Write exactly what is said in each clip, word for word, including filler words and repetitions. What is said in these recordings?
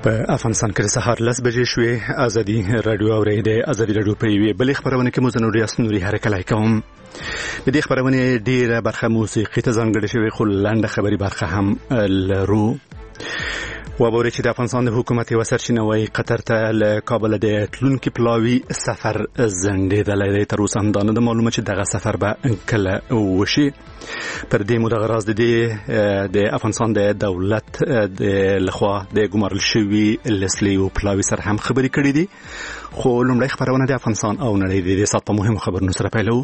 په افغانستان کې سهار لس بجې شوې. ازادي رادیو اوري د ازادي رادیو په وی بل خبرونه کې مو زنوري اسنوري حرکت کوم. د دې خبرونه ډیره برخه موسیقي ته ځانګړې شوی، خو لاندې خبري برخه هم لرو. وبوري چې د افغانستان د حکومت یو سرچینه وای قطر ته له کابل د تلونکي پلاوی سفر زندېدلې. تر اوسه هم دا نه معلومه چې دغه سفر به کله وشي. پر دې مو دغه راز د د افغانستان د دولت د لخوا د ګمارل شوی لسلی او پلاوی سره هم خبرې کړې دي. خو لومړی خبرونه د افغانستان او نړۍ د سات په مهمو خبرونو سره پیلو.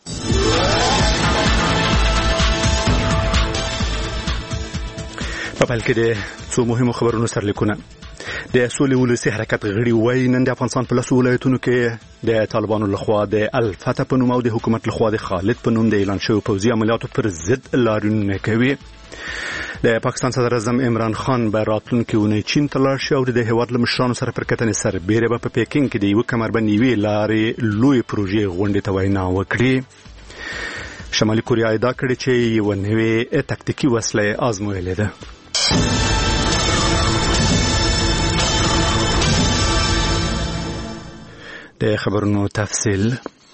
په پیل کې د څو مهمو خبرونو سره لیکونه. د سولې ولسی حرکت غړي وایي نن د افغانستان په لاسو ولایتونو کې د طالبانو لخوا د الفتح په نوم او د حکومت لخوا د خالد په نوم د اعلان شوی پوځي عملیاتو پر ضد لاریونونه کوي. د پاکستان صدر اعظم عمران خان به راتلونکي اونۍ چین ته لاړ شي او د هیواد له مشرانو سره پر کتنې سربېره به په پیکینګ کې د یو کمربندي لارې لوی پروژې غونډې ته وینا وکړي. شمالي کوریا ادعا کړې چې یو نوې تکتیکي وسله آزمویلې ده. د خبرونو تفصیل.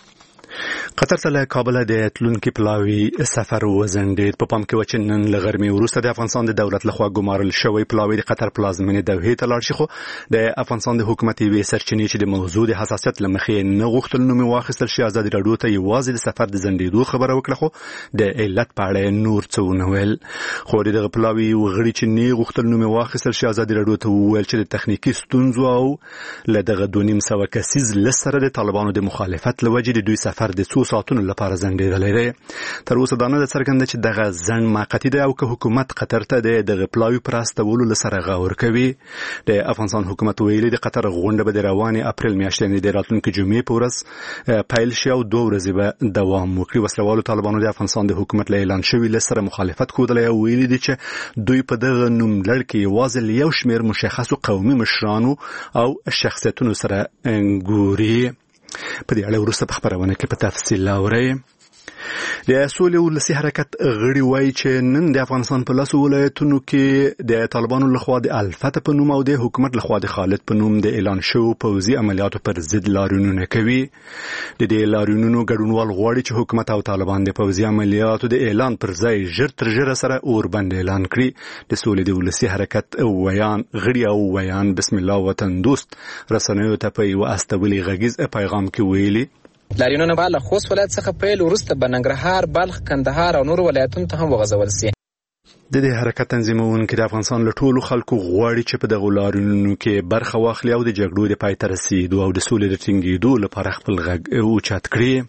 قطر ته له کابل د تلونکي پلاوی سفر وزندید. په پام کې و چې نن له غرمې وروسته د افغانستان د دولت لخوا ګمارل شوی پلاوی د قطر پلازمینې دوحې ته لاړ شي. خو د افغانستان د حکومت یوې سرچینې چې د موضوع د حساسیت له مخې نه غوښتل نوم واخیستل شي، ازادي رادیو ته یوازې د سفر د زندېدو خبره وکړه، خو د علت په اړه نور څه ونه ویل. خو دغه پلاوی وغړي چې نه غوښتل نوم واخیستل شي، ازادي رادیو ته وویل چې د تخنیکی ستونزو او له دغه دوه نیم سوه کسیز لسره د طالبانو د مخالفت لوجې د دوی سفر د څو ساعتونو لپاره زندېدلې ده. تر اوسه دا نه څرګنده چې دغه ځنډ موقتی ده او که حکومت قطر ته د دغه پلاوی پر استولو لسره غور کوي. د افغانستان حکومت ویلي د قطر غونډه به د روانې اپریل میاشتې د راتلونکي جمعې په ورځ پیل شي او دوه ورځې به دوام وکړي. وسلوالو طالبانو د افغانستان د حکومت له اعلان شوی لسره مخالفت ښودلی او ویلي دي چې دوی په دغه نوملړ کې یوازې له یو شمېر مشخصو قومي مشرانو او شخصیتونو سره ګوري. په دې اړه وروسته په خبرونه کې په تفصیل اورئ. د سولې ولسی حرکت غړي وایي چې نن د افغانستان په لاسو ولایتونو کې د طالبانو لخوا د الفتح په نوم او د حکومت لخوا د خالد په نوم د اعلان شوی پوځي عملیاتو پر ضد لاریونونه کوي. د دې لاریونونو ګډونوال غواړي چې حکومت او طالبان د پوځي عملیاتو د اعلان پر ځای ژر تر ژره سره اوربند اعلان کړي. د سولې د ولسی حرکت ویان غړي او ویان بسم الله وطن دوست رسنیو ته په یو استولی غږیز پیغام کې ویلي لاریونونه به له خوست ولایت څخه پیل وروسته به ننګرهار، بلخ، کندهار او نور ولایتونو ته هم وغځول شي. د دې حرکت تنظیمونکي د افغانستان له ټولو خلکو غواړي چې په دغه لاریونونو کې برخه واخلي او د جګړو د پای ته رسیدو او د سولې د ټینګېدو لپاره خپل غږ اوچت کړي.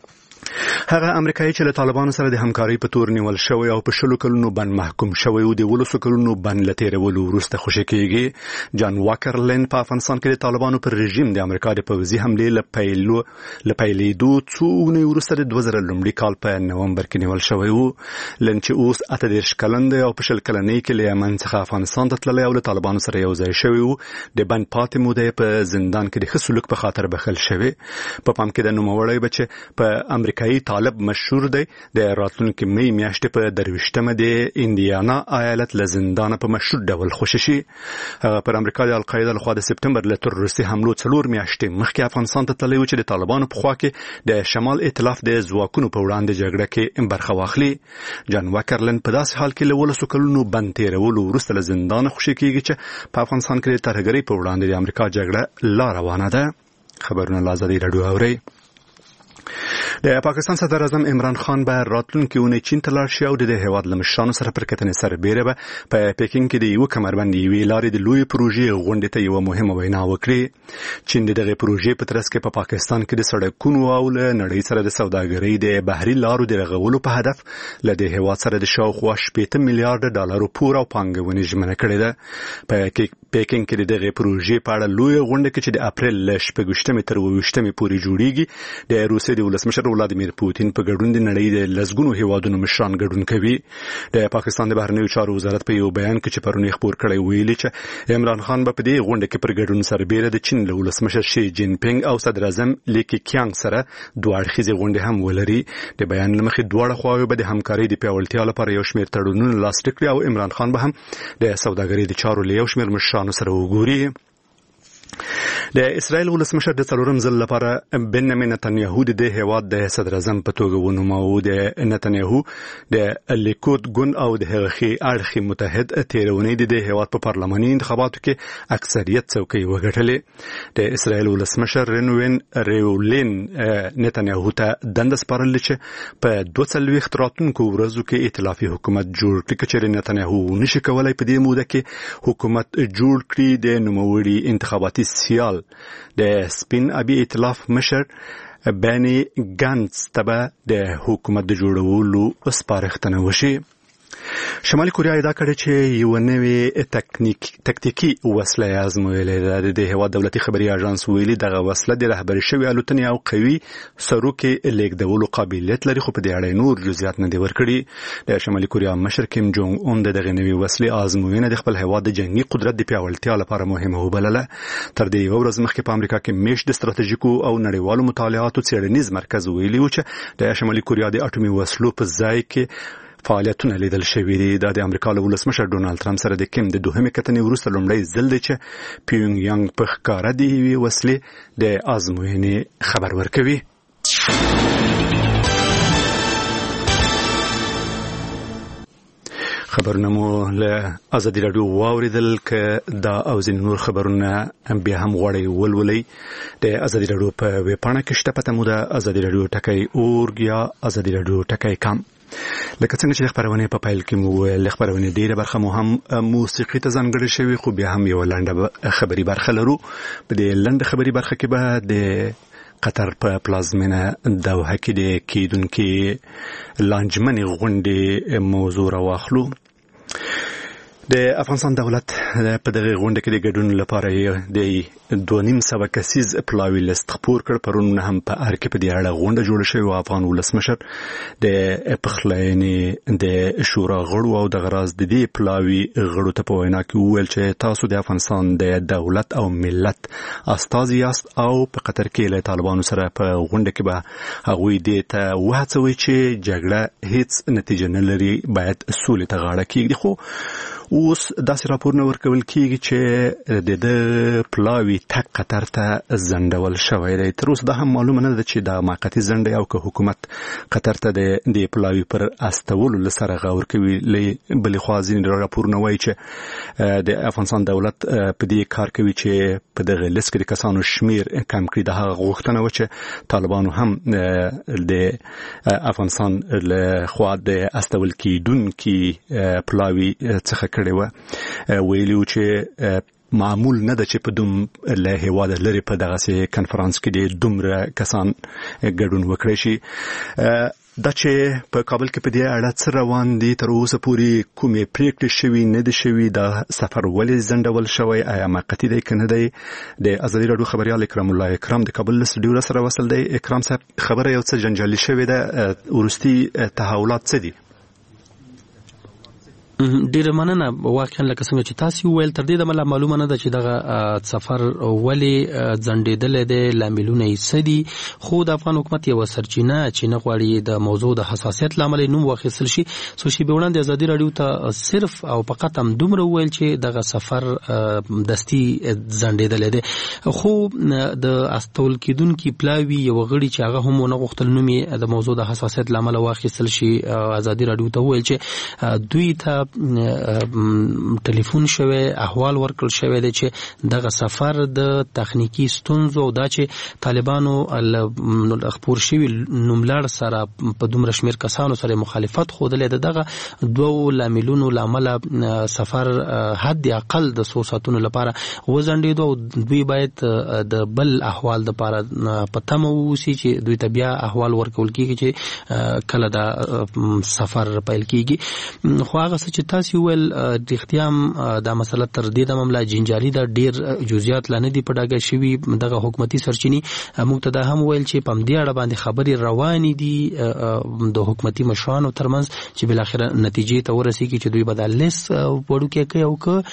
هغه امریکایي چې له طالبانو سره د همکارۍ په تور نیول شوی او په شلو کلونو بند محکوم شوی او د ولسو کلونو بند له تېرولو وروسته خوشي کېږي. جان واکر لین په افغانستان کې د طالبانو پر رژیم د امریکا د پوځي حملې له پیلو له پیلېدو څو اونۍ وروسته د دوه زره لومړي کال په نومبر کې نیول شوی و. لین چې اوس اته دېرش کلن دی او په شل کلنۍ کې له یمن څخه افغانستان ته تللی او له طالبانو سره یو ځای شوی و، د بند پاتې موده په زندان کې د ښه سلوک په خاطر بخښل شوی. په پام کې د نوموړی به چې په امریکایي طالب مشهور دی د راتلونکي مې میاشتې په درویشتمه د اندیانا ایالت له زندانه په مشهور ډول خوشی شي. هغه پر امریکا د القاعده لخوا د سپتمبر له تروریستي حملو څلور میاشتې مخکې افغانستان ته تللی و چې د طالبانو په خوا کې د شمال ائتلاف د ځواکونو په وړاندې جګړه کې برخه واخلي. جان واکرلن په داسې حال کې له ولسو کلونو بند تېرولو وروسته له زندانه خوشي کېږي چې په افغانستان کې د ترهګرۍ په وړاندې د امریکا جګړه لا روانه ده. خبرونه له ازادي رادیو اورئ. د پاکستان صدر اعظم عمران خان به راتلونکي اونۍ چین ته لاړ شي او د هیواد له مشرانو سره پر کتنې سربېره به په پیکینګ کې د یو کمربندي یوې لارې د لوی پروژې غونډې ته یو مهمه وینا وکړي. چین د دغه پروژې په ترڅ کې په پا پاکستان کې د سړکونو او له نړۍ سره د سوداګرۍ د بحري لارو د رغولو په هدف له د هیواد سره د شاوخوا شپېته میلیارډ ډالرو پور او پانګونې ژمنه کړې ده. په پیکینګ کې د دغه پروژې په اړه لوی غونډه کې چې د اپریل له شپږویشتمې تر اووه ویشتمې پورې جوړیږي د روسیې د ولسمشر ولادیمیر پوتین په ګډون د نړۍ د لسګونو هیوادونو مشران ګډون کوي. د پاکستان د بهرنیو چارو وزارت په یو بیان کې چې پرونی خبر کړی ویلي چې عمران خان به په دې غونډه کې پر ګډون سربېره د چین له ولسمشر شي جین پینګ او صدر اعظم لی کیانګ سره دوه اړخیزې غونډې هم ولري. د بیان له مخې دواړه خواوې به د همکارۍ د پیاوړتیا لپاره یو شمېر تړونونه لاسلیک کړي او عمران خان به هم د سوداګرۍ د چارو له یو شمېر مشرانو سره وګوري. د اسرائیل ولسمشر د څلورم ځل لپاره بنیامین نتنیاهو د دې هیواد د صدر اعظم په توګه ونوماوه. د نتنیاهو د لیکود ګوند او د هغه اړخي متحد تیرونی د دې هیواد په پارلماني انتخاباتو کې اکثریت څوکۍ وګټلې. د اسرائیل ولسمشر رنوین ریولین نتنیاهو ته دنده سپارل چې په دوه څلوېښت راتلونکو ورځو کې ائتلافي حکومت جوړ کړي. چې نتنیاهو نشي کولای په دې موده کې حکومت جوړ کړي، د نوموړي انتخاباتي سیال د سپین ابي ائتلاف مشر بني ګانس ته د حکومت د جوړولو سپارښتنه وشي. شمالي کوریا ادعا کړې چې یو نوې تکنیک تکتیکی وسله ازمویلې ده. د هیواد دولتي خبري اژانس ویلي دغه وسله د رهبري شوی الوتنې او قوي سروکي لیږدولو قابلیت لري، خو په دې اړه نور جزئیات نه دي ورکړي. د شمالي کوریا مشر کیم جونګ اون دغه نوې وسلې ازموینه د خپل هیواد د جنگي قدرت د پیاوړتیا لپاره مهمه وبلله. تر دې یو ورځ مخکې په امریکا کې میش د ستراتیژیکو او نړیوالو مطالعاتو څېړنیز مرکز ویلي و چې د شمالي کوریا د اټومي وسلو په ځای کې فعالیتونه لیدل شوي دي. دا د امریکا له ولسمشر ډونالد ټرمپ سره د کیم د دوهمې کتنې وروسته لومړی ځل دی چې پیونګ یانګ په ښکاره د یوې وسلې د ازموینې خبر ورکوي. خبرونه مو له ازادي راډیو واوریدل، که دا او ځینې نور خبرونه بیا هم غواړئ ولولئ د ازادي راډیو په ویب پاڼه کې شته. پته مو ده ازادي راډیو ټکی اورګ یا ازادي راډیو ټکی کام. لکه څنګه چې خبرونه په پایل کې مو ل خبرونه ډیره برخه مو هم موسیقي ته ځانګړې شوی، خو بیا هم یو لنډه خبري برخه لرو. په دې لنډه خبري برخه کې به د قطر په پلازمینه دوحه کې د کیدونکو لانجمنې غونډې موضوع راواخلو. د افغانستان دولت په دغه غونډه کې د ګډون لپاره د دوه نیم سوه کسیز پلاوي لیست خپور کړ. پرون هم په ار کې په دې اړه غونډه جوړه شوې او افغان ولسمشر د پخلاینې د شورا غړو او د غراز د دې پلاوي غړو ته په وینا کې وویل چې تاسو د افغانستان د دولت او ملت استازي یاست او په قطر کې له طالبانو سره په غونډه کې به هغوی دې ته وهڅوي چې جګړه هیڅ نتیجه نه لري، باید سولې ته غاړه کېږدي. خو اوس داسې راپورونه ورکول کېږي چې د د پلاوي تک قطر ته زندول شوی دی. تر اوسه دا هم معلومه نه ده چې دا موقتي ځنډ او که حکومت قطر ته د دې پلاوي پر استولو لسره غور کوي. بلې خوا ځینې راپورونه وایي چې د افغانستان دولت په دې کار کوي چې په دغه لیست کې د کسانو شمیر کم کړي. د هغه غوښتنه وه چې طالبانو هم د افغانستان له خوا د استول کېدونکي پلاوي څخه کړي و. ویلي و چې معمول نه ده چې په دوم له هیواده لري په دغه کنفرانس کې د دومره کسان ګډون وکړي شي. دا چې په کابل کې په دې اړه څه روان دي، تر اوسه پورې کومې پریکړې شوي نه دي شوي، دا سفر ولې ځنډول شوی، آیا موقتي دی که نه دی. د ازادي راډیو خبریال اکرام الله اکرام د کابل له سټوډیو سره وصل دی. اکرام صاحب، خبره یو څه جنجالي شوې ده، وروستي تحولات څه دي؟ ډیره مننه. واقعا لکه څنګه چې تاسو ویل تر دې د معلومه نه ده چې دغه سفر ولې ځنډېدل دي، لاملونه یې څه دي. خو د افغان حکومت یو سرچینه چې نه غواړي د موضوع د حساسیت لامل نوم واخیستل شي. سو شي به وړاندې ازادي راډیو ته صرف او فقط هم دومره ویل چې دغه سفر دستي ځنډېدل دي. خو د استول کېدونکي پلاوي یو غړي چې هغه هم نه غوښتل نوم یې د موضوع د حساسیت لامل واخیستل شي. ازادي راډیو ته ویل چې دوی ته ټلیفون شوی، احوال ورکړل شوی دی چې دغه سفر د تخنیکی ستونزو او دا چې طالبانو خپور شوی نوملړ سره په دومره شمیر کسانو سره مخالفت ښودلې ده. دغه دوه لاملونو لامل سفر حد اقل د څو ساعتونو لپاره وځنډېدو او دوی باید د بل احوال لپاره په تمه واوسي چې دوی ته بیا احوال ورکول کېږي چې کله دا سفر پیل کېږي. خو هغه څه چې تاسو ول د اختیام د مسله تر دې د معاملې جنجالي د ډیر جزئیات لنه دي په ډاګه شوی دغه حکومتي سرچینی موږ ته دا هم ویل چې په دې اړه باندې خبري روانې دي د حکومتي مشرانو ترمنځ چې بل اخر نتیجې ته ورسیږي چې دوی بدلس وړو کې کوي او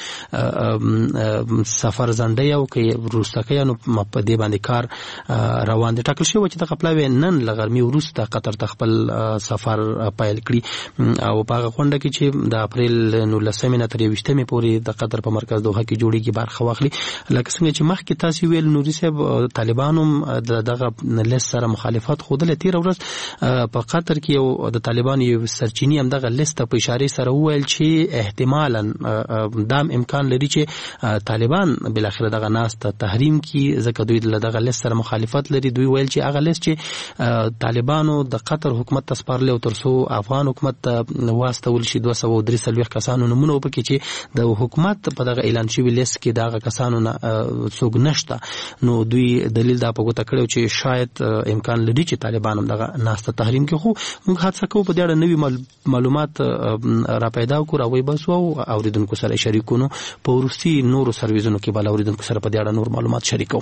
که سفر زنده او کې روسکه نو په دې باندې کار روان دي. ټاکل شوی چې د خپلوي نن لغرمي ورسته قطر تخپل سفر پایل کړی او په غونډه کې چې د اپریل نو لسمه تر یوشتمه پورې د قطر په مرکز دوحه کې جوړیږي برخه واخلي. لکه څنګه چې مخکې تاسو ویل نوري صاحب طالبانو دغه لیست سره مخالفت خوده تیر ورځ په قطر کې یو د طالبان یو سرچینی هم دغه لیست په اشاره سره ویل چې احتمالاً دام امکان لري چې طالبان بل اخر دغه ناس ته تحریم کی ځکه دوی دغه لیست سره مخالفت لري. دوی ویل چې هغه لیست چې طالبانو د قطر حکومت ته سپارل او ترڅو افغان حکومت ته واستول شي دوه سوه درې څلوېښت کسانو نمونه وبکې چې د حکومت په دغه اعلان شوی لیست کې دغه کسانو نه څوک نشته. نو دوی دلیل دا په ګوته کړو چې شاید امکان لري چې طالبان هم دغه ناس ته تحریم کوي. خو موږ حادثه کوو په دې اړه نوې معلومات را پیدا کړو او بس او اوریدونکو سره شریکونو په ورستی نورو سرویسونو کې بل اوریدونکو سره په دې اړه نور معلومات شریکو.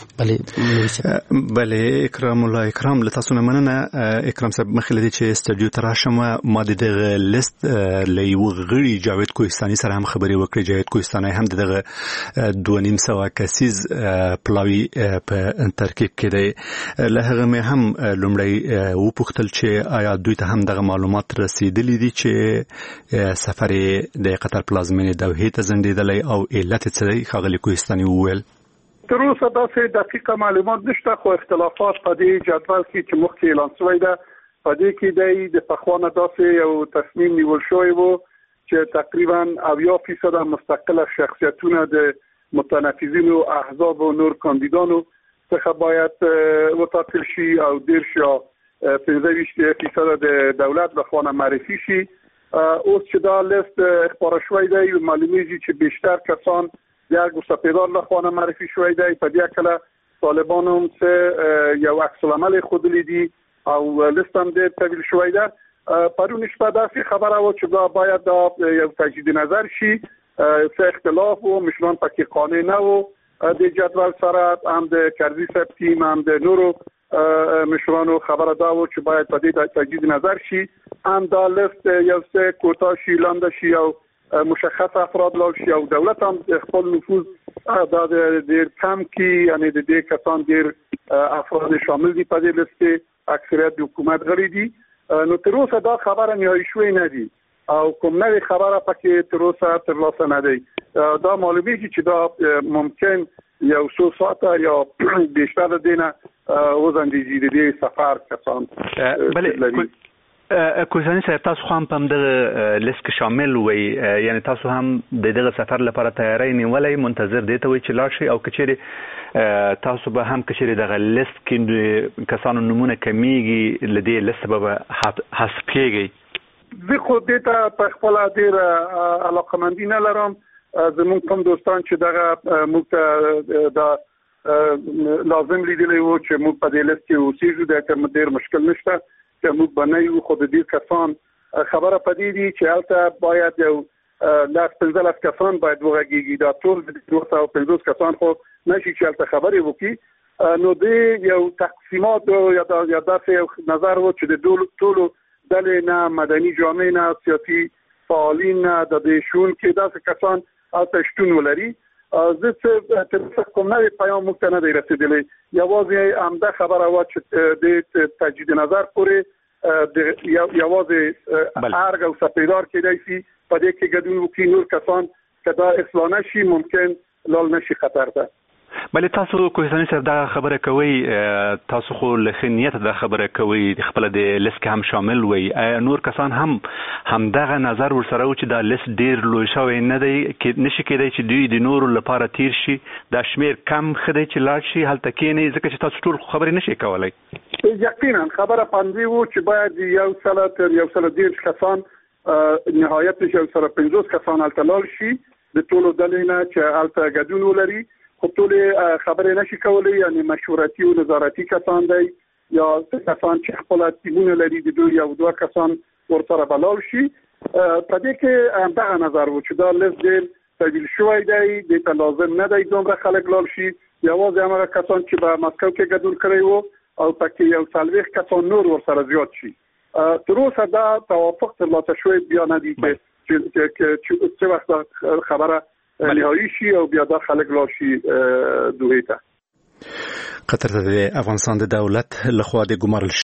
بلې بلې اکرام الله اکرام له تاسو نه مننه. اکرام صاحب مخکې لدی چې استډیو ته راشم ما د دغه لیست له یو غړي جاوید کوهستاني سره هم خبرې وکړې. جاوید کوهستاني هم دغه دوه نیم سوه کسیز پلاوی په ترکیب کې دی. له هغه مې هم لومړی وپوښتل چې آیا دوی ته هم دغه معلومات رسیدلی دي چې سفر د قطر پلازمینې دوحې ته ځنډېدلی او علت څه دی. ښاغلي کوهستاني وویل تر اوسه داسې دقیقه معلومات نشته، خو اختلافات په دې جدول کې چې مخکې اعلان شوی ده په دې کې دی د پخوانه داسې یو تصمیم نیول شوی و چې تقریبا اویا فیصد مستقل شخصیتونه د متنفذینو احزاب و نور کاندیدانو څخه باید وټاکل شي او دیرش یا پنځه ویشت فیصد د دولت لخوا معرفي شي. اوس چې دا لیست خپاره شوی دی معلومیږي چې بیشتر کسان یک سپیدار لخوا معرفی شوی دی. په دې کله طالبان هم څه یو عکس العمل خود لیدي او لیست هم ډېر طویل شوی ده. پرون شپه داسې خبره و چې دا باید دا یو تجدید نظر شي. څه اختلاف و مشران پکې قانع نه و د جدول سره، هم د کرزي صاحب تیم هم د نورو مشرانو خبره دا و چې باید په دې تجدید نظر شي. هم دا لیست یو څه کوتاه شي لاندې شي او مشخص افراد لال شي او دولت هم خپل نفوذ دا ډېر کم کی، یعنی د دې کسان ډېر افراد شامل دي په دې لیست، اکثریت د حکومت غړي دي. نو تر اوسه دا خبره نهایی شوی نه دي او کوم نوې خبره پکې تر اوسه ترلاسه نه دی. دا معلومیږي چې دا ممکن یو څو ساعته یا بیشتر دینه وزندیږي د دې سفر کسان. بله کوهستاني صاحب تاسو هم په دغه لیست کې شامل وي، یعنی تاسو هم د دغه سفر لپاره تیاری نیولای منتظر دی ته وي چې لاړ شي او کچېرې تاسو به هم کچېرې دغه لیست کې کسانو نمونه کمیږي لدې لیست به حسابېږي؟ زه خو دې ته په خپل ډېر علاقمندي نه لرم. زموږ کوم دوستان چې دغه موږ ته دا لازم لیدلی وو چې موږ په دې لیست کې اوسېږو، دا کوم ډېر مشکل نشته چې موږ باندې یو خو د دې کسان خبره پدې دي چې البته باید یو لاس پنځلس کسان باید وغږیږي. دا ټول د دوه سوه پنځوس کسان خو نشي چې البته خبرې وکړي. نو دې یو تقسیمات یا داسې نظر و چې د ټولو ډلې نه، مدني جامعې نه، سیاسي فعالین نه، د دې شون کې داسې کسان البته شتون ولري. زه څه تر اوسه کوم نوې پیام موږ ته نه دی رسېدلی. یوازې همدا خبره وه چې د تجدید نظر پورې یوازې ارګ او سپیدار کېدای شي په دې کې ګډون وکړي. نور کسان که دا اصلاح نشي ممکن لال نشي خطر ده. بلې تاسو کوهستاني صاحب دا خبره کوي، تاسو خو له ښه نیته دا خبره کوي، خپله د لیست کې هم شامل وي. نور کسان هم همدغه نظر ورسره و چې دا لیست ډېر لوی شوی نه دی، نشي کېدی چې دوی د نورو لپاره تیر شي، دا شمېر کم ښه دی چې لاړ شي هلته کښېنئ، ځکه چې تاسو ټول خبرې نشئ کولی. یقینا خبره پندې و چې باید یو سله تر یو سله دېرش کسان نهایتش یو سله پنځوس کسان هلته لاړ شي د ټولو ډلې نه چې هلته ګډون ولري. خو ټولې خبرې نشي کولی، یعنی مشورتي او نظارتي کسان دی یا کسان چې خپل ټیمونه لري د دوی یو دوه کسان ورسره به لاړ شي. په دې کې همدغه نظر و چې دا لست ډېر طویل شوی دی، دې ته لازم نه دی دومره خلک لاړ شي. یوازې هغه کسان چې په مسکو کې ګډون کړی وو او پکې یو څلوېښت کسان نور ورسره زیات شي. تر اوسه دا توافق ترلاسه شوی بیا نه دی چې څه وخت خبره نهایی شي او بیا دا خلک لاړ شي دوحې ته. قطر ته د افغانستان د دولت لخوا د ګمارل